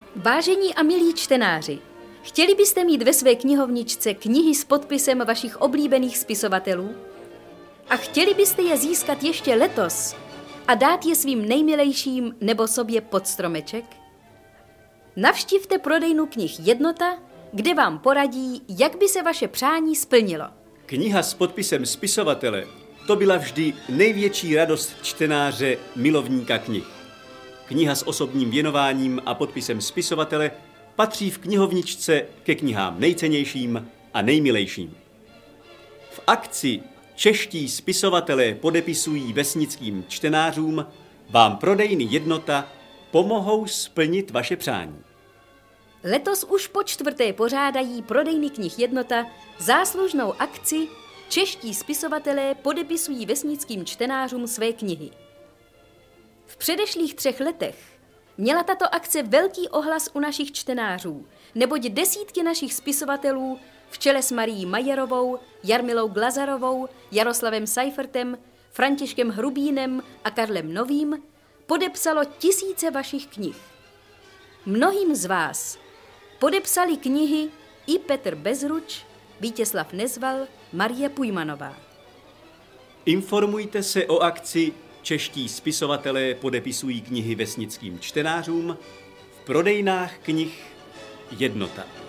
Vážení a milí čtenáři, chtěli byste mít ve své knihovničce knihy s podpisem vašich oblíbených spisovatelů? A chtěli byste je získat ještě letos a dát je svým nejmilejším nebo sobě pod stromeček? Navštivte prodejnu knih Jednota, kde vám poradí, jak by se vaše přání splnilo. Kniha s podpisem spisovatele, to byla vždy největší radost čtenáře, milovníka knih. Kniha s osobním věnováním a podpisem spisovatele patří v knihovničce ke knihám nejcennějším a nejmilejším. V akci Čeští spisovatelé podepisují vesnickým čtenářům vám prodejny Jednota pomohou splnit vaše přání. Letos už po čtvrté pořádají prodejny knih Jednota záslužnou akci Čeští spisovatelé podepisují vesnickým čtenářům své knihy. V předešlých 3 letech měla tato akce velký ohlas u našich čtenářů, neboť desítky našich spisovatelů v čele s Marií Majerovou, Jarmilou Glazarovou, Jaroslavem Seifertem, Františkem Hrubínem a Karlem Novým podepsalo tisíce vašich knih. Mnohým z vás podepsali knihy i Petr Bezruč, Vítězslav Nezval, Marie Pujmanová. Informujte se o akci Čeští spisovatelé podepisují knihy vesnickým čtenářům v prodejnách knih Jednota.